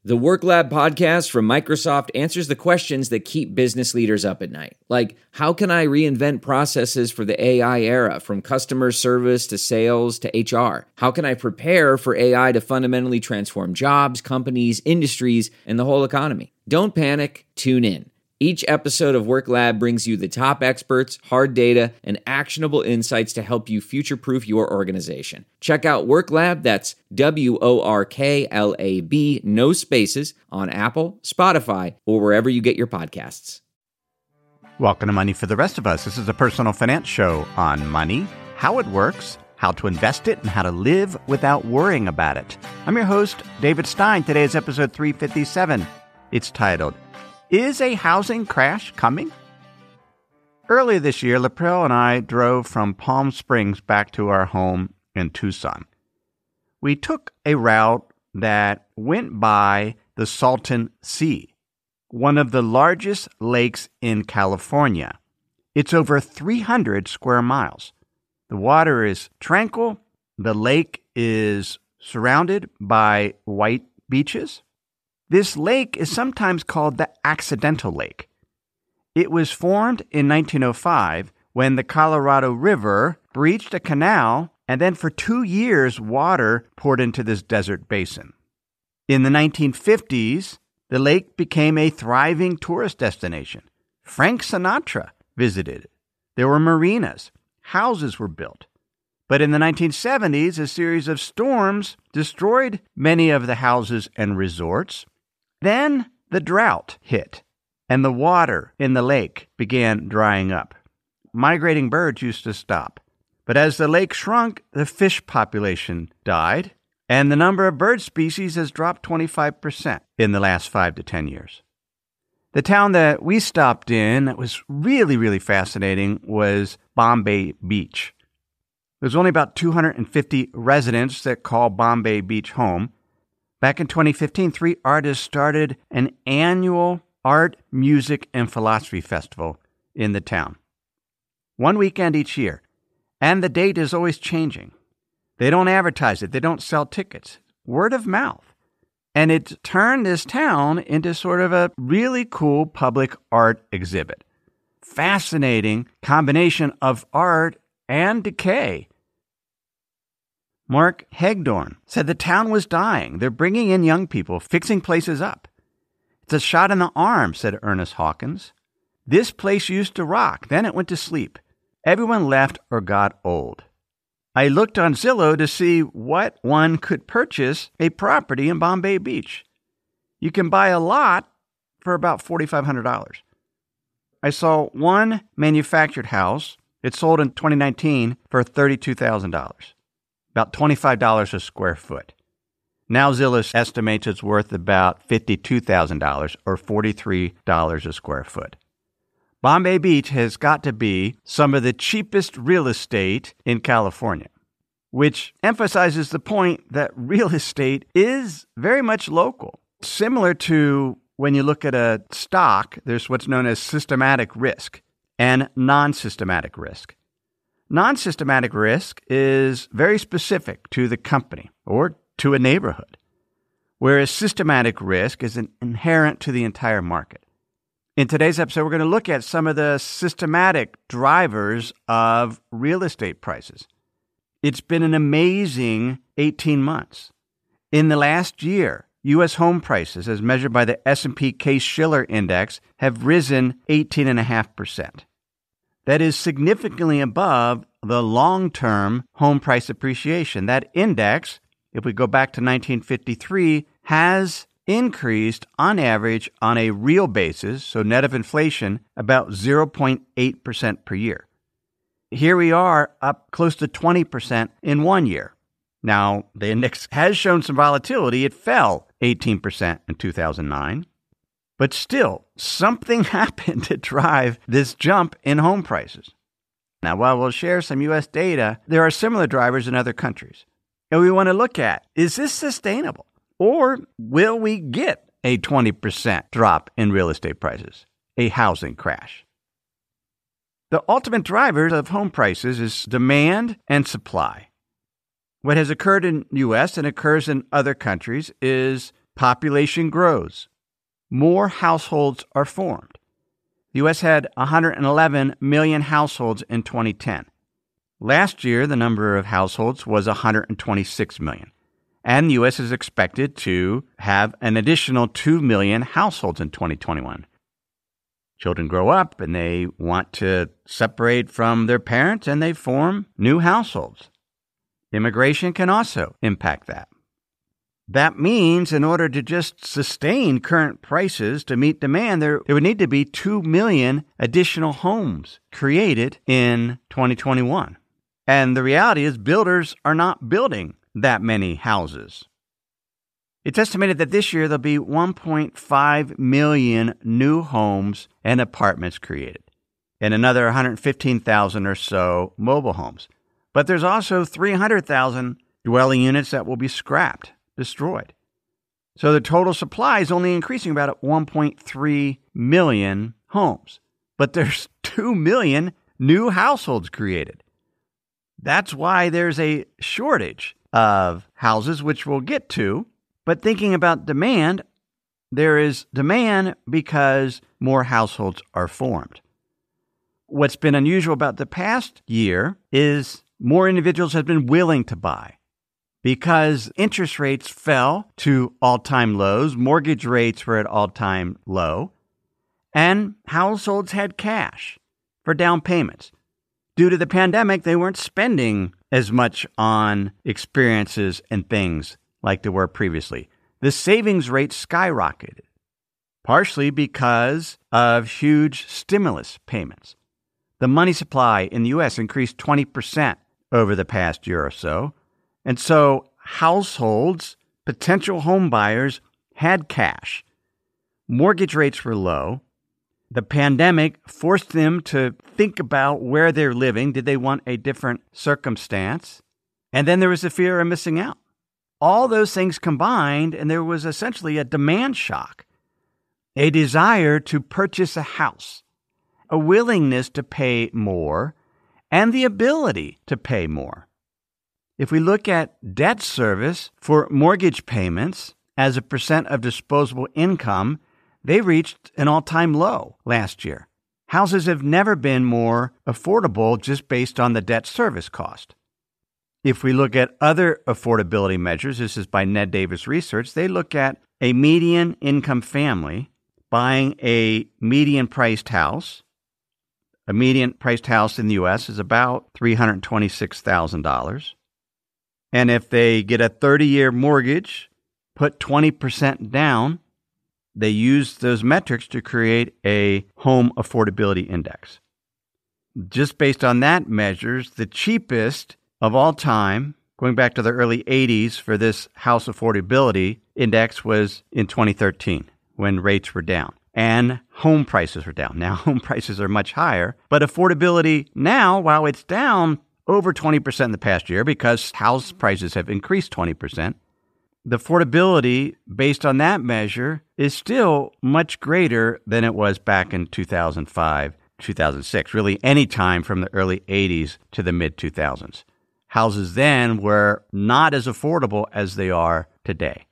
The Work Lab podcast from Microsoft answers the questions that keep business leaders up at night. Like, how can I reinvent processes for the AI era, from customer service to sales to HR? How can I prepare for AI to fundamentally transform jobs, companies, industries, and the whole economy? Don't panic, tune in. Each episode of Work Lab brings you the top experts, hard data, and actionable insights to help you future-proof your organization. Check out Work Lab, that's WORKLAB, no spaces, on Apple, Spotify, or wherever you get your podcasts. Welcome to Money for the Rest of Us. This is a personal finance show on money, how it works, how to invest it, and how to live without worrying about it. I'm your host, David Stein. Today is episode 357. It's titled, Is a Housing Crash Coming? Earlier this year, Laprel and I drove from Palm Springs back to our home in Tucson. We took a route that went by the Salton Sea, one of the largest lakes in California. It's over 300 square miles. The water is tranquil. The lake is surrounded by white beaches. This lake is sometimes called the Accidental Lake. It was formed in 1905 when the Colorado River breached a canal, and then for 2 years, water poured into this desert basin. In the 1950s, the lake became a thriving tourist destination. Frank Sinatra visited it. There were marinas. Houses were built. But in the 1970s, a series of storms destroyed many of the houses and resorts. Then the drought hit, and the water in the lake began drying up. Migrating birds used to stop. But as the lake shrunk, the fish population died, and the number of bird species has dropped 25% in the last 5 to 10 years. The town that we stopped in that was really fascinating was Bombay Beach. There's only about 250 residents that call Bombay Beach home. Back in 2015, 3 artists started an annual art, music, and philosophy festival in the town. 1 weekend each year, and the date is always changing. They don't advertise it. They don't sell tickets. Word of mouth. And it's turned this town into sort of a really cool public art exhibit. Fascinating combination of art and decay. Mark Hagdorn said the town was dying. They're bringing in young people, fixing places up. It's a shot in the arm, said Ernest Hawkins. This place used to rock. Then it went to sleep. Everyone left or got old. I looked on Zillow to see what one could purchase a property in Bombay Beach. You can buy a lot for about $4,500. I saw one manufactured house. It sold in 2019 for $32,000. About $25 a square foot. Now Zillow estimates it's worth about $52,000 or $43 a square foot. Bombay Beach has got to be some of the cheapest real estate in California, which emphasizes the point that real estate is very much local. Similar to when you look at a stock, there's what's known as systematic risk and non-systematic risk. Non-systematic risk is very specific to the company or to a neighborhood, whereas systematic risk is inherent to the entire market. In today's episode, we're going to look at some of the systematic drivers of real estate prices. It's been an amazing 18 months. In the last year, U.S. home prices, as measured by the S&P Case-Shiller Index, have risen 18.5%. That is significantly above the long-term home price appreciation. That index, if we go back to 1953, has increased on average on a real basis, so net of inflation, about 0.8% per year. Here we are up close to 20% in 1 year. Now, the index has shown some volatility. It fell 18% in 2009. But still, something happened to drive this jump in home prices. Now, while we'll share some U.S. data, there are similar drivers in other countries. And we want to look at, is this sustainable? Or will we get a 20% drop in real estate prices, a housing crash? The ultimate driver of home prices is demand and supply. What has occurred in the U.S. and occurs in other countries is population grows, more households are formed. The U.S. had 111 million households in 2010. Last year, the number of households was 126 million. And the U.S. is expected to have an additional 2 million households in 2021. Children grow up and they want to separate from their parents and they form new households. Immigration can also impact that. That means in order to just sustain current prices to meet demand, there would need to be 2 million additional homes created in 2021. And the reality is builders are not building that many houses. It's estimated that this year there'll be 1.5 million new homes and apartments created, and another 115,000 or so mobile homes. But there's also 300,000 dwelling units that will be scrapped, destroyed. So the total supply is only increasing about 1.3 million homes. But there's 2 million new households created. That's why there's a shortage of houses, which we'll get to. But thinking about demand, there is demand because more households are formed. What's been unusual about the past year is more individuals have been willing to buy because interest rates fell to all-time lows, mortgage rates were at all-time low, and households had cash for down payments. Due to the pandemic, they weren't spending as much on experiences and things like they were previously. The savings rate skyrocketed, partially because of huge stimulus payments. The money supply in the U.S. increased 20% over the past year or so. And so households, potential home buyers, had cash. Mortgage rates were low. The pandemic forced them to think about where they're living. Did they want a different circumstance? And then there was the fear of missing out. All those things combined, and there was essentially a demand shock, a desire to purchase a house, a willingness to pay more, and the ability to pay more. If we look at debt service for mortgage payments as a percent of disposable income, they reached an all-time low last year. Houses have never been more affordable just based on the debt service cost. If we look at other affordability measures, this is by Ned Davis Research, they look at a median income family buying a median-priced house. A median-priced house in the U.S. is about $326,000. And if they get a 30-year mortgage, put 20% down, they use those metrics to create a home affordability index. Just based on that measures, the cheapest of all time, going back to the early 80s for this house affordability index was in 2013 when rates were down and home prices were down. Now home prices are much higher, but affordability now, while it's down over 20% in the past year because house prices have increased 20%, the affordability based on that measure is still much greater than it was back in 2005, 2006, really any time from the early 80s to the mid-2000s. Houses then were not as affordable as they are today.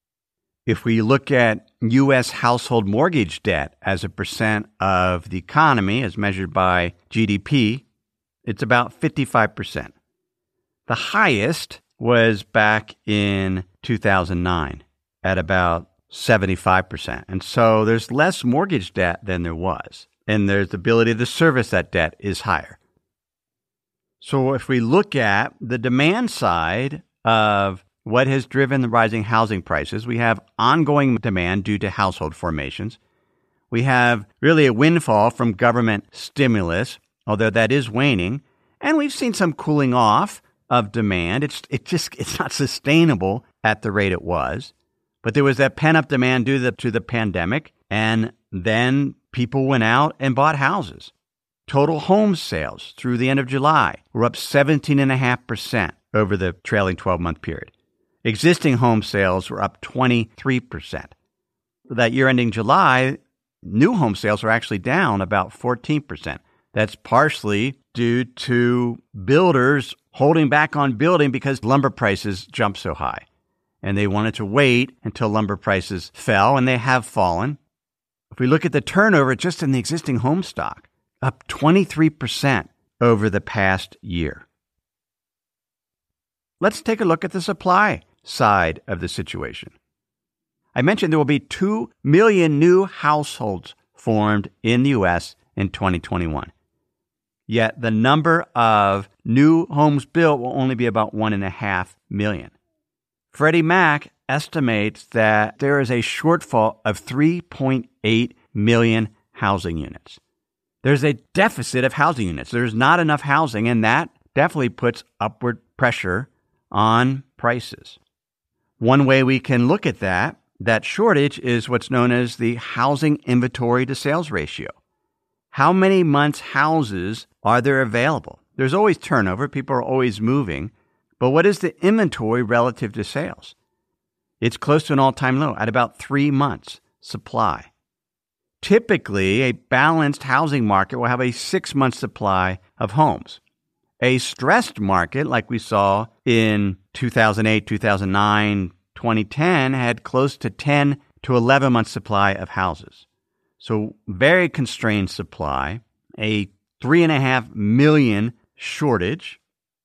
If we look at U.S. household mortgage debt as a percent of the economy as measured by GDP, it's about 55%. The highest was back in 2009 at about 75%. And so there's less mortgage debt than there was. And there's the ability to service that debt is higher. So if we look at the demand side of what has driven the rising housing prices, we have ongoing demand due to household formations. We have really a windfall from government stimulus, although that is waning. And we've seen some cooling off of demand. It's not sustainable at the rate it was. But there was that pent-up demand due to the pandemic, and then people went out and bought houses. Total home sales through the end of July were up 17.5% over the trailing 12-month period. Existing home sales were up 23%. That year ending July, new home sales were actually down about 14%. That's partially due to builders holding back on building because lumber prices jumped so high. and they wanted to wait until lumber prices fell, and they have fallen. If we look at the turnover just in the existing home stock, up 23% over the past year. Let's take a look at the supply side of the situation. I mentioned there will be 2 million new households formed in the U.S. in 2021. Yet the number of new homes built will only be about 1.5 million. Freddie Mac estimates that there is a shortfall of 3.8 million housing units. There's a deficit of housing units. There's not enough housing, and that definitely puts upward pressure on prices. One way we can look at that shortage is what's known as the housing inventory to sales ratio. How many months' houses are there available? There's always turnover. People are always moving. But what is the inventory relative to sales? It's close to an all-time low at about 3 months' supply. Typically, a balanced housing market will have a 6-month supply of homes. A stressed market, like we saw in 2008, 2009, 2010, had close to 10 to 11 months supply of houses. So very constrained supply, a 3.5 million shortage.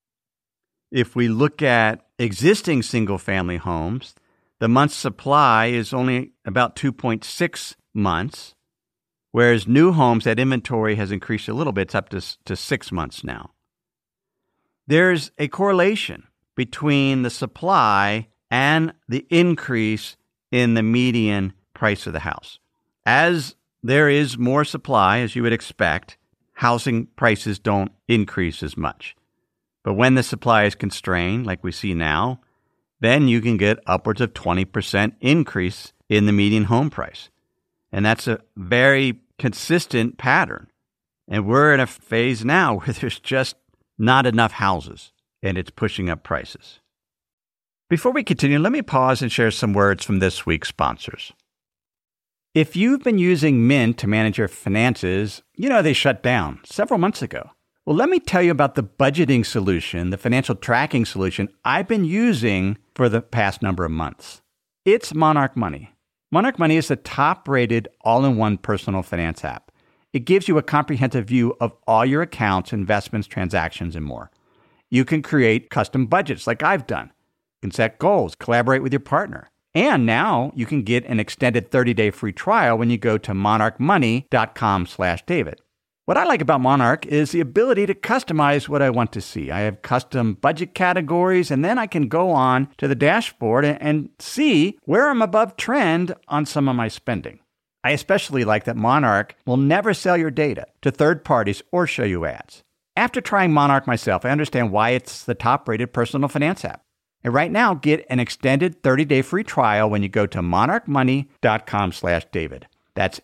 If we look at existing single-family homes, the month's supply is only about 2.6 months, whereas new homes, that inventory has increased a little bit. It's up to 6 months now. There's a correlation between the supply and the increase in the median price of the house. As there is more supply, as you would expect, housing prices don't increase as much. But when the supply is constrained, like we see now, then you can get upwards of 20% increase in the median home price. And that's a very consistent pattern. And we're in a phase now where there's just not enough houses, and it's pushing up prices. Before we continue, let me pause and share some words from this week's sponsors. If you've been using Mint to manage your finances, you know they shut down several months ago. Well, let me tell you about the budgeting solution, the financial tracking solution I've been using for the past number of months. It's Monarch Money. Monarch Money is the top-rated all-in-one personal finance app. It gives you a comprehensive view of all your accounts, investments, transactions, and more. You can create custom budgets like I've done. You can set goals, collaborate with your partner. And now you can get an extended 30-day free trial when you go to monarchmoney.com/David. What I like about Monarch is the ability to customize what I want to see. I have custom budget categories, and then I can go on to the dashboard and see where I'm above trend on some of my spending. I especially like that Monarch will never sell your data to third parties or show you ads. After trying Monarch myself, I understand why it's the top-rated personal finance app. And right now, get an extended 30-day free trial when you go to monarchmoney.com/David. That's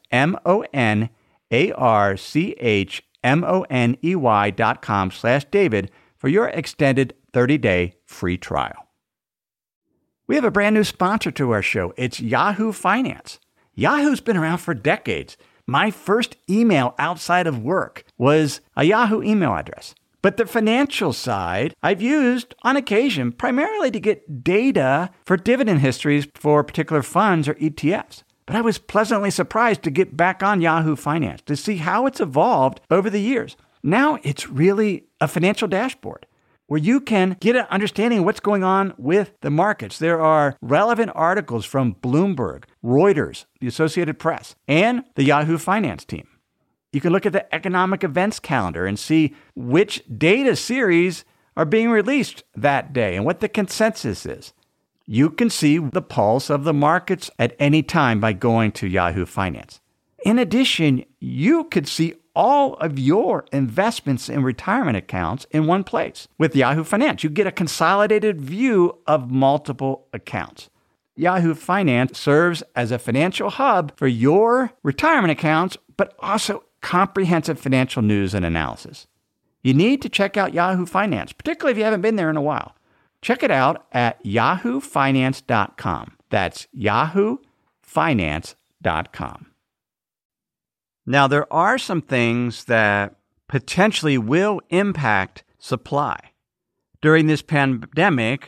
monarchmoney.com/David for your extended 30-day free trial. We have a brand new sponsor to our show. It's Yahoo Finance. Yahoo's been around for decades. My first email outside of work was a Yahoo email address. But the financial side I've used on occasion primarily to get data for dividend histories for particular funds or ETFs. But I was pleasantly surprised to get back on Yahoo Finance to see how it's evolved over the years. Now it's really a financial dashboard where you can get an understanding of what's going on with the markets. There are relevant articles from Bloomberg, Reuters, the Associated Press, and the Yahoo Finance team. You can look at the economic events calendar and see which data series are being released that day and what the consensus is. You can see the pulse of the markets at any time by going to Yahoo Finance. In addition, you could see all of your investments in retirement accounts in one place. With Yahoo Finance, you get a consolidated view of multiple accounts. Yahoo Finance serves as a financial hub for your retirement accounts, but also comprehensive financial news and analysis. You need to check out Yahoo Finance, particularly if you haven't been there in a while. Check it out at yahoofinance.com. That's yahoofinance.com. Now, there are some things that potentially will impact supply. During this pandemic,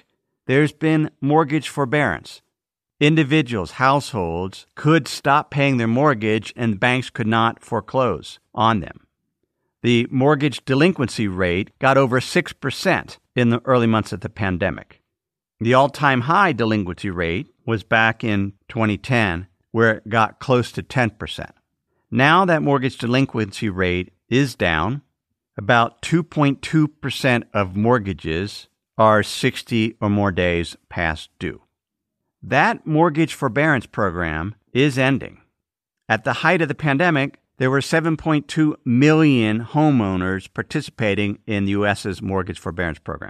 there's been mortgage forbearance. Individuals, households could stop paying their mortgage and banks could not foreclose on them. The mortgage delinquency rate got over 6% in the early months of the pandemic. The all-time high delinquency rate was back in 2010, where it got close to 10%. Now that mortgage delinquency rate is down. About 2.2% of mortgages are 60 or more days past due. That mortgage forbearance program is ending. At the height of the pandemic, there were 7.2 million homeowners participating in the U.S.'s mortgage forbearance program.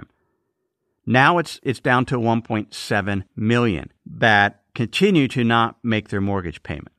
Now it's down to 1.7 million that continue to not make their mortgage payment.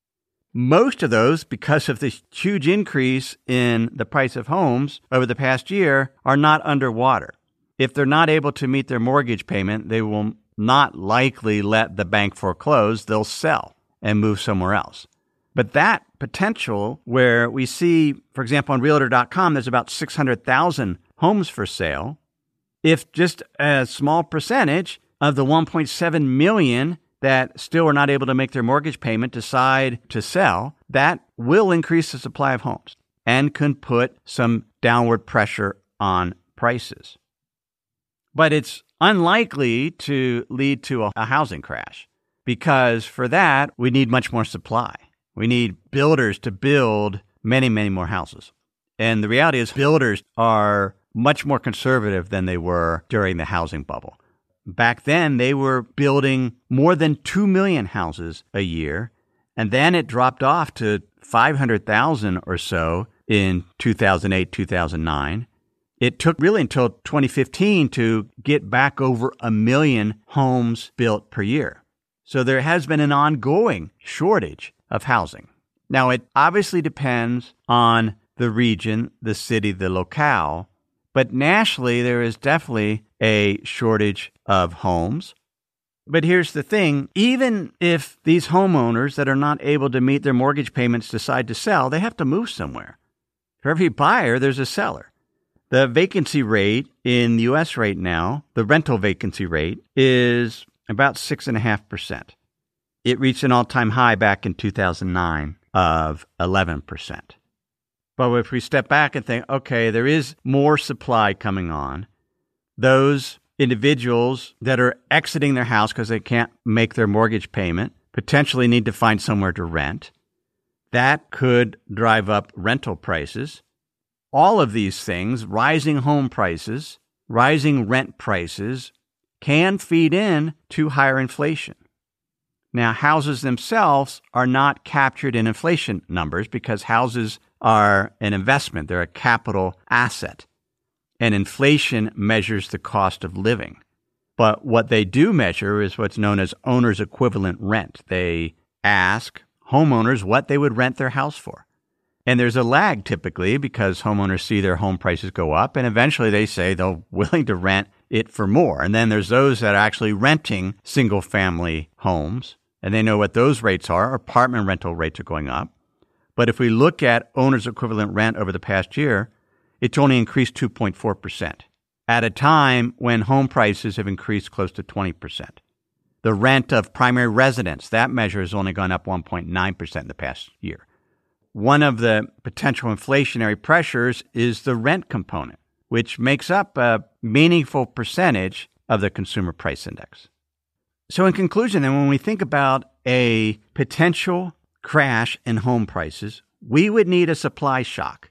Most of those, because of the huge increase in the price of homes over the past year, are not underwater. If they're not able to meet their mortgage payment, they will not likely let the bank foreclose. They'll sell and move somewhere else. But that potential where we see, for example, on Realtor.com, there's about 600,000 homes for sale. If just a small percentage of the 1.7 million that still are not able to make their mortgage payment decide to sell, that will increase the supply of homes and can put some downward pressure on prices. But it's unlikely to lead to a housing crash because for that, we need much more supply. We need builders to build many, many more houses. And the reality is builders are much more conservative than they were during the housing bubble. Back then, they were building more than 2 million houses a year, and then it dropped off to 500,000 or so in 2008, 2009. It took really until 2015 to get back over 1 million homes built per year. So there has been an ongoing shortage of housing. Now, it obviously depends on the region, the city, the locale, but nationally, there is definitely a shortage of homes. But here's the thing, even if these homeowners that are not able to meet their mortgage payments decide to sell, they have to move somewhere. For every buyer, there's a seller. The vacancy rate in the U.S. right now, the rental vacancy rate, is about 6.5%. It reached an all-time high back in 2009 of 11%. But if we step back and think, okay, there is more supply coming on, those individuals that are exiting their house because they can't make their mortgage payment potentially need to find somewhere to rent. That could drive up rental prices. All of these things, rising home prices, rising rent prices, can feed in to higher inflation. Now, houses themselves are not captured in inflation numbers because houses are an investment. They're a capital asset. And inflation measures the cost of living. But what they do measure is what's known as owner's equivalent rent. They ask homeowners what they would rent their house for. And there's a lag typically because homeowners see their home prices go up and eventually they say they're willing to rent it for more. And then there's those that are actually renting single-family homes, and they know what those rates are. Apartment rental rates are going up. But if we look at owner's equivalent rent over the past year, it's only increased 2.4% at a time when home prices have increased close to 20%. The rent of primary residence, that measure has only gone up 1.9% in the past year. One of the potential inflationary pressures is the rent component, which makes up a meaningful percentage of the consumer price index. So in conclusion, then, when we think about a potential crash in home prices, we would need a supply shock.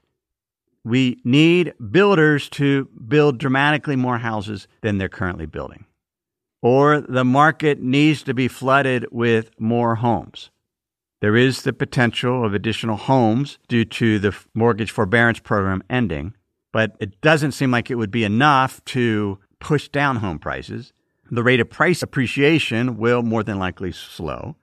We need builders to build dramatically more houses than they're currently building. Or the market needs to be flooded with more homes. There is the potential of additional homes due to the mortgage forbearance program ending, but it doesn't seem like it would be enough to push down home prices. The rate of price appreciation will more than likely slow.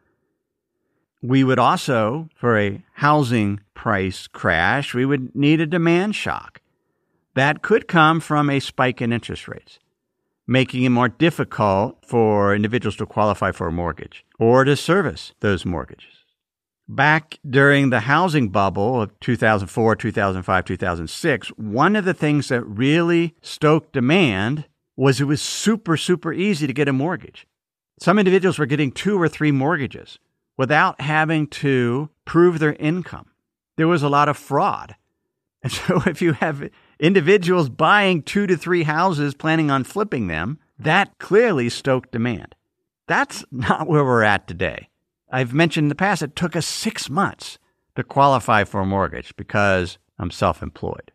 We would also, for a housing price crash, we would need a demand shock. That could come from a spike in interest rates, making it more difficult for individuals to qualify for a mortgage or to service those mortgages. Back during the housing bubble of 2004, 2005, 2006, one of the things that really stoked demand was it was super, super easy to get a mortgage. Some individuals were getting 2 or 3 mortgages without having to prove their income. There was a lot of fraud. And so if you have individuals buying 2 to 3 houses, planning on flipping them, that clearly stoked demand. That's not where we're at today. I've mentioned in the past, it took us 6 months to qualify for a mortgage because I'm self-employed.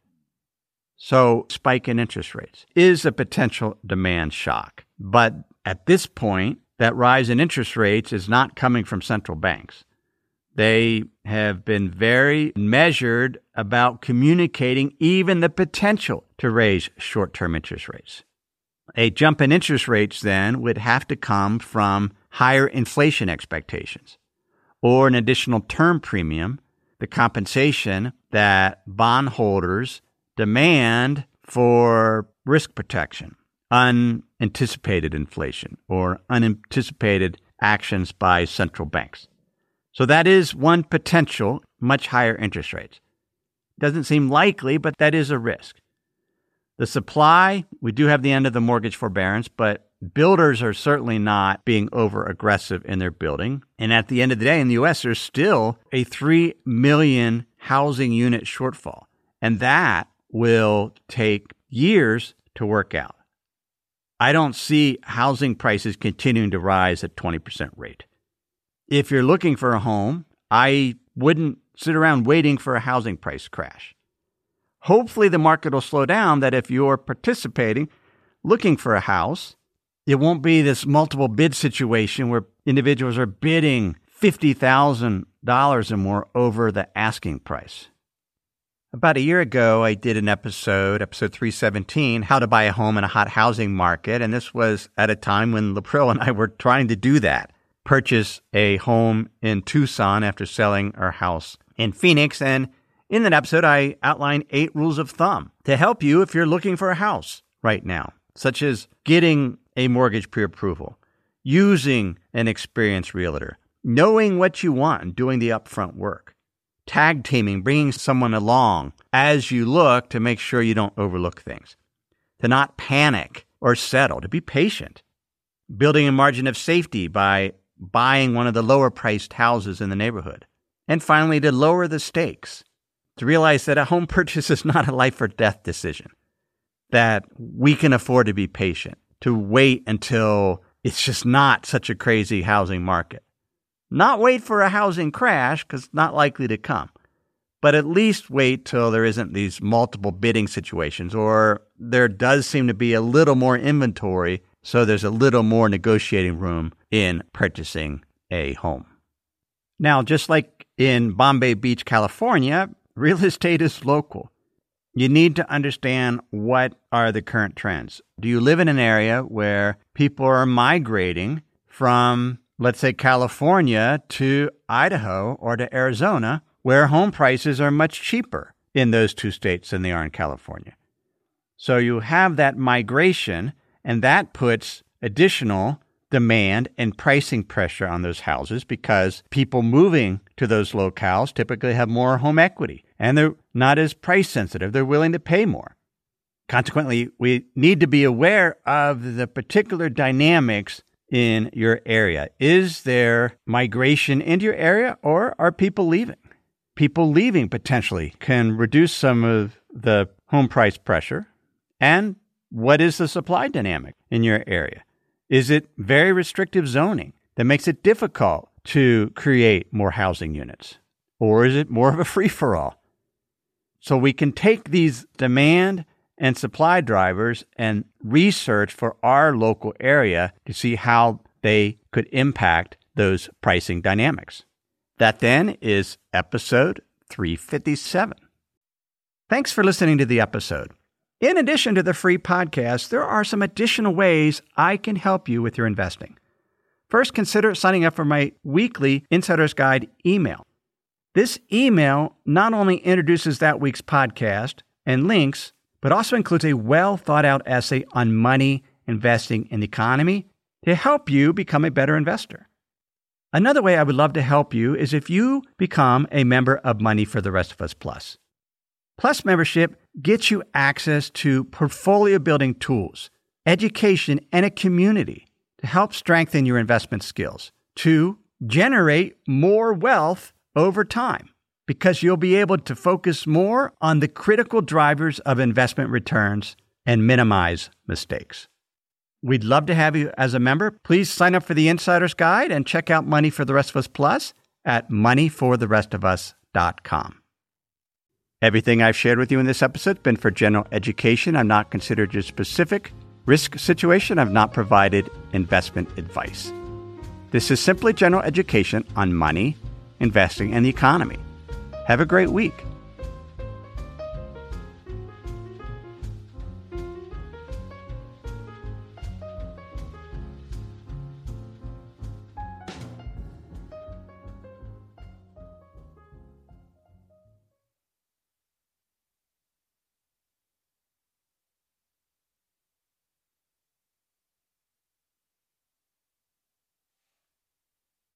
So spike in interest rates is a potential demand shock. But at this point, that rise in interest rates is not coming from central banks. They have been very measured about communicating even the potential to raise short-term interest rates. A jump in interest rates then would have to come from higher inflation expectations or an additional term premium, the compensation that bondholders demand for risk protection, unanticipated inflation, or unanticipated actions by central banks. So that is one potential, much higher interest rates. Doesn't seem likely, but that is a risk. The supply, we do have the end of the mortgage forbearance, but builders are certainly not being over-aggressive in their building. And at the end of the day, in the U.S., there's still a 3 million housing unit shortfall. And that will take years to work out. I don't see housing prices continuing to rise at 20% rate. If you're looking for a home, I wouldn't sit around waiting for a housing price crash. Hopefully the market will slow down, that if you're participating, looking for a house, it won't be this multiple bid situation where individuals are bidding $50,000 or more over the asking price. About a year ago, I did an episode 317, How to Buy a Home in a Hot Housing Market. And this was at a time when Lapril and I were trying to do that, purchase a home in Tucson after selling our house in Phoenix. And in that episode, I outlined 8 rules of thumb to help you if you're looking for a house right now, such as getting a mortgage pre-approval, using an experienced realtor, knowing what you want and doing the upfront work, tag teaming, bringing someone along as you look to make sure you don't overlook things, to not panic or settle, to be patient, building a margin of safety by buying one of the lower priced houses in the neighborhood, and finally to lower the stakes, to realize that a home purchase is not a life or death decision, that we can afford to be patient, to wait until it's just not such a crazy housing market. Not wait for a housing crash, because it's not likely to come, but at least wait till there isn't these multiple bidding situations, or there does seem to be a little more inventory, so there's a little more negotiating room in purchasing a home. Now, just like in Bombay Beach, California, real estate is local. You need to understand what are the current trends. Do you live in an area where people are migrating from, let's say, California to Idaho or to Arizona, where home prices are much cheaper in those 2 states than they are in California? So you have that migration, and that puts additional demand and pricing pressure on those houses because people moving to those locales typically have more home equity and they're not as price sensitive. They're willing to pay more. Consequently, we need to be aware of the particular dynamics in your area. Is there migration into your area, or are people leaving? People leaving potentially can reduce some of the home price pressure. And what is the supply dynamic in your area? Is it very restrictive zoning that makes it difficult to create more housing units? Or is it more of a free-for-all? So we can take these demand and supply drivers and research for our local area to see how they could impact those pricing dynamics. That then is episode 357. Thanks for listening to the episode. In addition to the free podcast, there are some additional ways I can help you with your investing. First, consider signing up for my weekly Insider's Guide email. This email not only introduces that week's podcast and links, but also includes a well-thought-out essay on money, investing, and the economy to help you become a better investor. Another way I would love to help you is if you become a member of Money for the Rest of Us Plus. Plus membership gets you access to portfolio building tools, education, and a community to help strengthen your investment skills, to generate more wealth over time, because you'll be able to focus more on the critical drivers of investment returns and minimize mistakes. We'd love to have you as a member. Please sign up for the Insider's Guide and check out Money for the Rest of Us Plus at moneyfortherestofus.com. Everything I've shared with you in this episode has been for general education. I've not considered your specific risk situation. I've not provided investment advice. This is simply general education on money, investing, and the economy. Have a great week.